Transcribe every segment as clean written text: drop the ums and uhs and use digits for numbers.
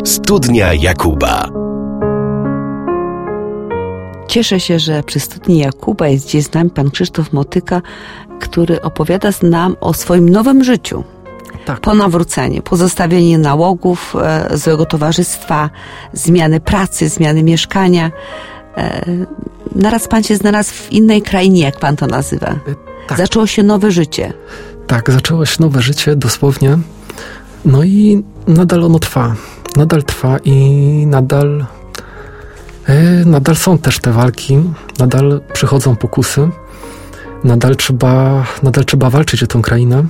Studnia Jakuba. Cieszę się, że przy Studni Jakuba jest dziś z nami pan Krzysztof Motyka, który opowiada nam o swoim nowym życiu. Tak. Po nawróceniu, pozostawieniu nałogów, złego towarzystwa, zmiany pracy, zmiany mieszkania. Naraz pan się znalazł w innej krainie, jak pan to nazywa. Tak. Zaczęło się nowe życie. Tak, zaczęło się nowe życie, dosłownie. No i nadal ono trwa. Nadal trwa i nadal są też te walki, nadal przychodzą pokusy, nadal trzeba walczyć o tę krainę,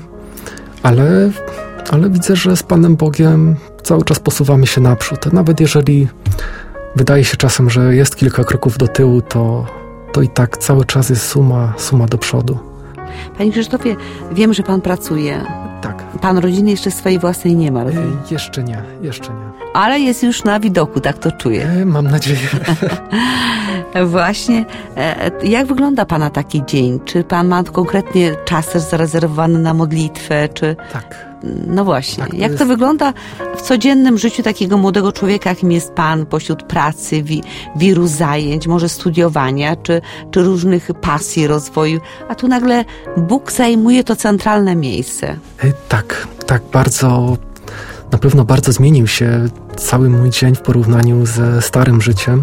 ale widzę, że z Panem Bogiem cały czas posuwamy się naprzód. Nawet jeżeli wydaje się czasem, że jest kilka kroków do tyłu, to i tak cały czas jest suma do przodu. Panie Krzysztofie, wiem, że pan pracuje. Tak. Pan rodziny jeszcze swojej własnej nie ma, rozumiem? Jeszcze nie. Ale jest już na widoku, tak to czuję. Mam nadzieję. Właśnie. Jak wygląda pana taki dzień? Czy pan ma konkretnie czas też zarezerwowany na modlitwę, czy... Tak. No właśnie. Tak, Jak to wygląda w codziennym życiu takiego młodego człowieka, jakim jest pan, pośród pracy, wiru zajęć, może studiowania, czy różnych pasji, rozwoju, a tu nagle Bóg zajmuje to centralne miejsce. Tak, bardzo, na pewno bardzo zmienił się cały mój dzień w porównaniu ze starym życiem.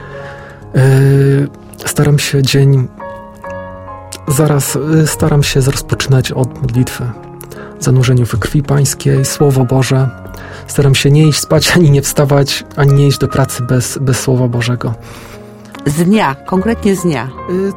Staram się rozpoczynać od modlitwy. Zanurzeniu we krwi pańskiej, Słowo Boże. Staram się nie iść spać, ani nie wstawać, ani nie iść do pracy bez Słowa Bożego. Konkretnie z dnia.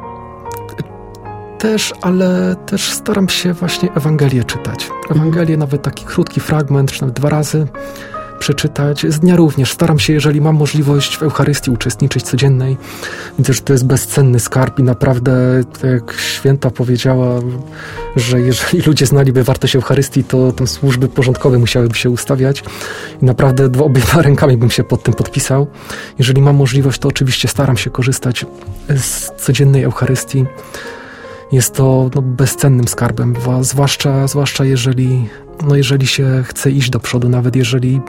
Ale też staram się właśnie Ewangelię czytać. Ewangelię, nawet taki krótki fragment, czy nawet 2 razy przeczytać. Z dnia również staram się, jeżeli mam możliwość, w Eucharystii uczestniczyć codziennej. Widzę, że to jest bezcenny skarb i naprawdę, tak jak święta powiedziała, że jeżeli ludzie znaliby wartość Eucharystii, to tam służby porządkowe musiałyby się ustawiać i naprawdę obiema rękami bym się pod tym podpisał. Jeżeli mam możliwość, to oczywiście staram się korzystać z codziennej Eucharystii. Jest to bezcennym skarbem, zwłaszcza jeżeli się chce iść do przodu, nawet jeżeli,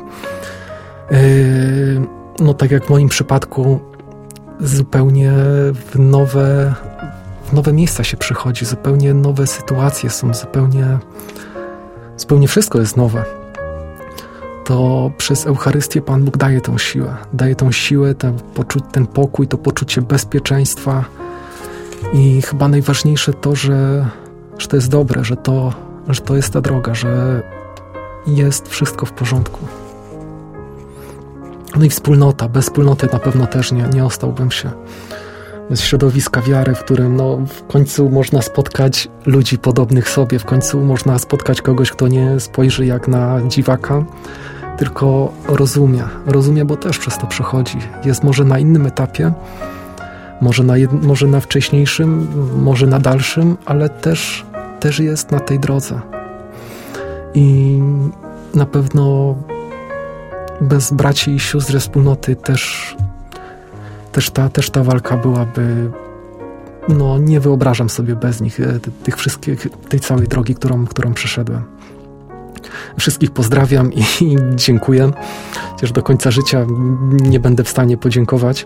tak jak w moim przypadku, zupełnie w nowe miejsca się przychodzi, zupełnie nowe sytuacje są, zupełnie wszystko jest nowe. To przez Eucharystię Pan Bóg daje tą siłę, ten pokój, to poczucie bezpieczeństwa. I chyba najważniejsze to, że to jest dobre, że to jest ta droga, że jest wszystko w porządku. No i wspólnota. Bez wspólnoty na pewno też nie ostałbym się. Bez środowiska wiary, w którym w końcu można spotkać ludzi podobnych sobie, w końcu można spotkać kogoś, kto nie spojrzy jak na dziwaka, tylko rozumie, bo też przez to przechodzi. Jest może na innym etapie, może na wcześniejszym, może na dalszym, ale też jest na tej drodze. I na pewno bez braci i sióstr ze wspólnoty też ta walka byłaby, nie wyobrażam sobie bez nich tej całej drogi, którą przeszedłem. Wszystkich pozdrawiam i dziękuję. Chociaż do końca życia nie będę w stanie podziękować.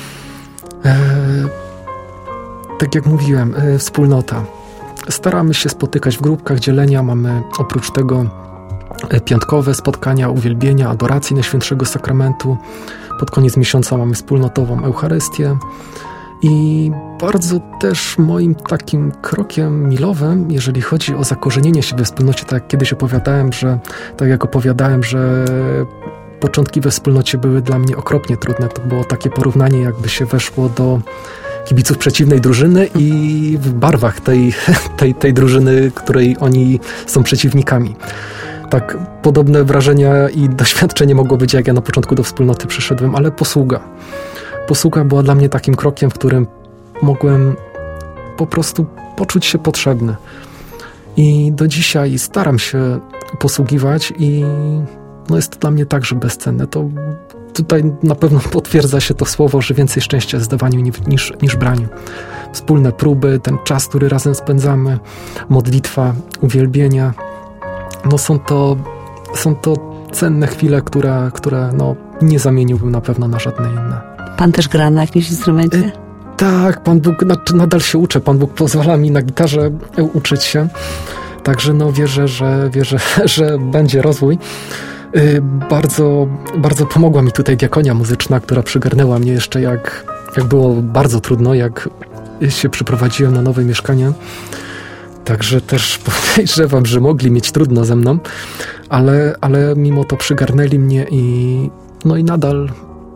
Tak jak mówiłem, wspólnota. Staramy się spotykać w grupkach dzielenia. Mamy oprócz tego piątkowe spotkania, uwielbienia, adoracji Najświętszego Sakramentu. Pod koniec miesiąca mamy wspólnotową Eucharystię. I bardzo też moim takim krokiem milowym, jeżeli chodzi o zakorzenienie się we wspólnocie, tak jak kiedyś opowiadałem, że początki we wspólnocie były dla mnie okropnie trudne. To było takie porównanie, jakby się weszło do kibiców przeciwnej drużyny i w barwach tej drużyny, której oni są przeciwnikami. Tak podobne wrażenia i doświadczenie mogło być, jak ja na początku do wspólnoty przyszedłem, ale posługa była dla mnie takim krokiem, w którym mogłem po prostu poczuć się potrzebny. I do dzisiaj staram się posługiwać i jest to dla mnie także bezcenne. To tutaj na pewno potwierdza się to słowo, że więcej szczęścia jest w dawaniu niż braniu. Wspólne próby, ten czas, który razem spędzamy, modlitwa, uwielbienia, są to cenne chwile, które nie zamieniłbym na pewno na żadne inne. Pan też gra na jakimś instrumencie? Tak, Pan Bóg, nadal się uczę. Pan Bóg pozwala mi na gitarze uczyć się. Także wierzę, że będzie rozwój. Bardzo, bardzo pomogła mi tutaj diakonia muzyczna, która przygarnęła mnie jeszcze jak było bardzo trudno, jak się przyprowadziłem na nowe mieszkanie. Także też podejrzewam, że mogli mieć trudno ze mną, ale mimo to przygarnęli mnie i nadal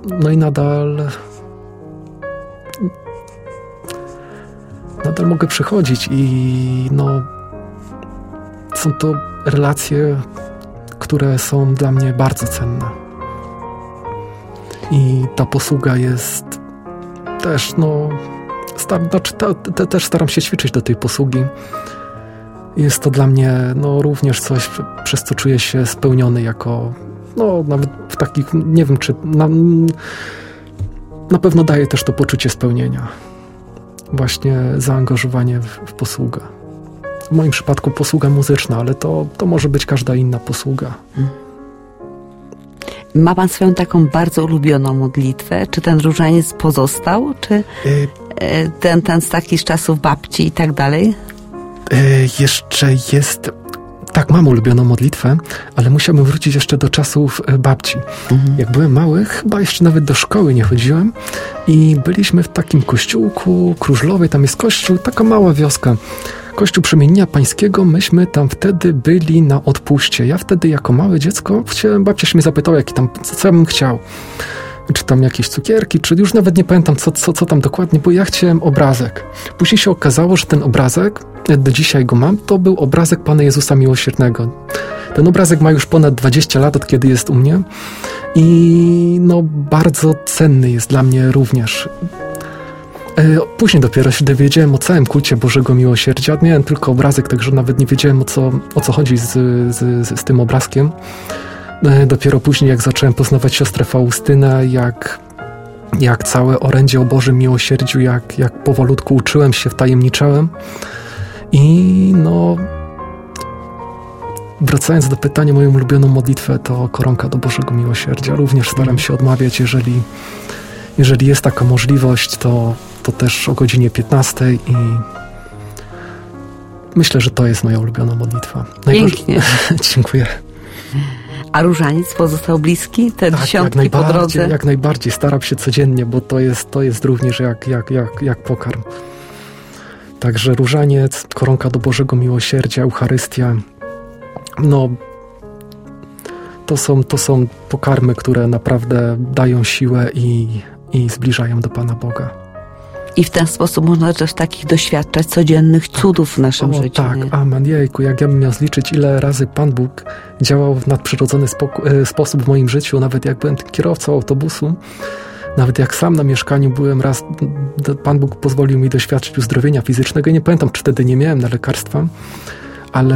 mogę przychodzić i są to relacje, które są dla mnie bardzo cenne. I ta posługa jest też, też staram się ćwiczyć do tej posługi. Jest to dla mnie również coś, przez co czuję się spełniony jako, nawet w takich, nie wiem czy, na pewno daje też to poczucie spełnienia. Właśnie zaangażowanie w posługę. W moim przypadku posługa muzyczna, ale to może być każda inna posługa. Ma pan swoją taką bardzo ulubioną modlitwę? Czy ten różaniec pozostał? Czy ten z takich czasów babci i tak dalej? Jeszcze jest... Tak, mam ulubioną modlitwę, ale musiałbym wrócić jeszcze do czasów babci. Jak byłem mały, chyba jeszcze nawet do szkoły nie chodziłem i byliśmy w takim kościółku Krużlowej, tam jest kościół, taka mała wioska. Kościół Przemienienia Pańskiego, myśmy tam wtedy byli na odpuście. Ja wtedy jako małe dziecko babcia się mnie zapytała, co ja bym chciał. Czy tam jakieś cukierki, czy już nawet nie pamiętam co tam dokładnie, bo ja chciałem obrazek. Później się okazało, że ten obrazek, do dzisiaj go mam, to był obrazek Pana Jezusa Miłosiernego. Ten obrazek ma już ponad 20 lat, od kiedy jest u mnie i bardzo cenny jest dla mnie również. Później dopiero się dowiedziałem o całym kulcie Bożego Miłosierdzia. Miałem tylko obrazek, także nawet nie wiedziałem o co chodzi z tym obrazkiem. Dopiero później, jak zacząłem poznawać siostrę Faustynę, jak całe orędzie o Bożym Miłosierdziu, jak powolutku uczyłem się, wtajemniczałem. I wracając do pytania, moją ulubioną modlitwę to koronka do Bożego Miłosierdzia. Również staram się odmawiać, jeżeli jest taka możliwość, to też o godzinie 15 i myślę, że to jest moja ulubiona modlitwa. Pięknie. Dziękuję. A różaniec pozostał bliski? Te dziesiątki po drodze? Jak najbardziej. Staram się codziennie, bo to jest również jak pokarm. Także różaniec, koronka do Bożego Miłosierdzia, Eucharystia. To są pokarmy, które naprawdę dają siłę i zbliżają do Pana Boga. I w ten sposób można też takich doświadczać codziennych cudów w naszym życiu. Tak, nie? Amen. Jejku, jak ja bym miał zliczyć, ile razy Pan Bóg działał w nadprzyrodzony sposób w moim życiu, nawet jak byłem kierowcą autobusu, nawet jak sam na mieszkaniu byłem raz, Pan Bóg pozwolił mi doświadczyć uzdrowienia fizycznego. Nie pamiętam, czy wtedy nie miałem na lekarstwa, ale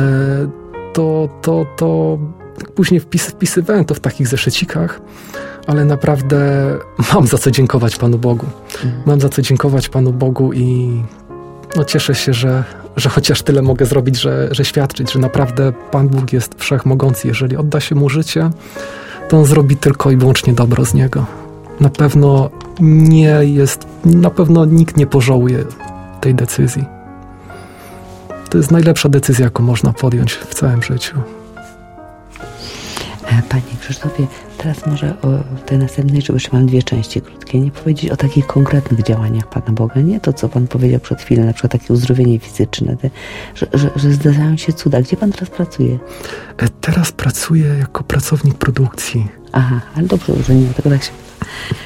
to później wpisywałem to w takich zeszycikach, ale naprawdę mam za co dziękować Panu Bogu. Mam za co dziękować Panu Bogu i cieszę się, że chociaż tyle mogę zrobić, że świadczyć, że naprawdę Pan Bóg jest wszechmogący. Jeżeli odda się Mu życie, to On zrobi tylko i wyłącznie dobro z niego. Na pewno nikt nie pożałuje tej decyzji. To jest najlepsza decyzja, jaką można podjąć w całym życiu. Panie Krzysztofie, teraz może o tej następnej, żeby jeszcze mam 2 części krótkie, nie powiedzieć o takich konkretnych działaniach Pana Boga, nie to, co Pan powiedział przed chwilą, na przykład takie uzdrowienie fizyczne, że zdarzają się cuda. Gdzie Pan teraz pracuje? Teraz pracuję jako pracownik produkcji. Aha, ale dobrze, że nie tego tak się...